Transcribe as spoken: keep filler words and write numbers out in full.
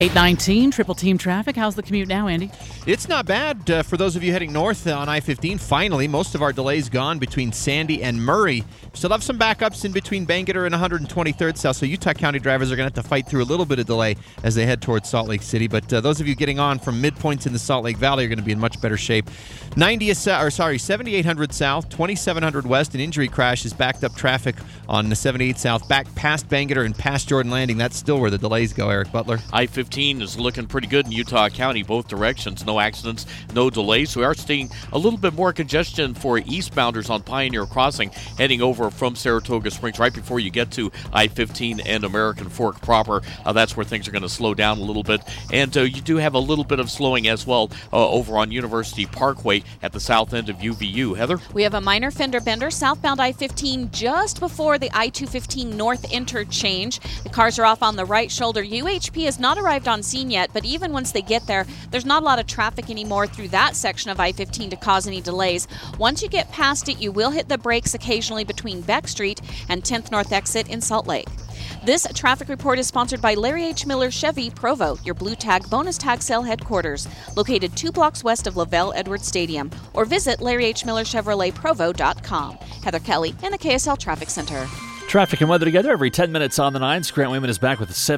eight nineteen, Triple Team Traffic. How's the commute now, Andy? It's not bad uh, for those of you heading north on I fifteen. Finally, most of our delays gone between Sandy and Murray. Still have some backups in between Bangerter and one hundred twenty-third South, so Utah County drivers are going to have to fight through a little bit of delay as they head towards Salt Lake City. But uh, those of you getting on from midpoints in the Salt Lake Valley are going to be in much better shape. ninetieth, or sorry, seventy-eight hundred South, twenty-seven hundred West. An injury crash has backed up traffic on the seventy-eight South, back past Bangerter and past Jordan Landing. That's still where the delays go, Eric Butler. I fifteen is looking pretty good in Utah County, both directions. No accidents, no delays. We are seeing a little bit more congestion for eastbounders on Pioneer Crossing, heading over from Saratoga Springs right before you get to I fifteen and American Fork proper. Uh, that's where things are going to slow down a little bit. And uh, you do have a little bit of slowing as well uh, over on University Parkway at the south end of U V U. Heather? We have a minor fender bender southbound I fifteen just before the I two fifteen North interchange. The cars are off on the right shoulder. U H P has not arrived on scene yet, but even once they get there, there's not a lot of traffic anymore through that section of I fifteen to cause any delays. Once you get past it, you will hit the brakes occasionally between Beck Street and tenth North exit in Salt Lake. This traffic report is sponsored by Larry H. Miller Chevy Provo, your Blue Tag bonus tag sale headquarters, located two blocks west of Lavelle Edwards Stadium, or visit larry h miller chevrolet provo dot com. Heather Kelly in the K S L Traffic Center. Traffic and weather together every ten minutes on the nines. Grant Wayman is back with a seven.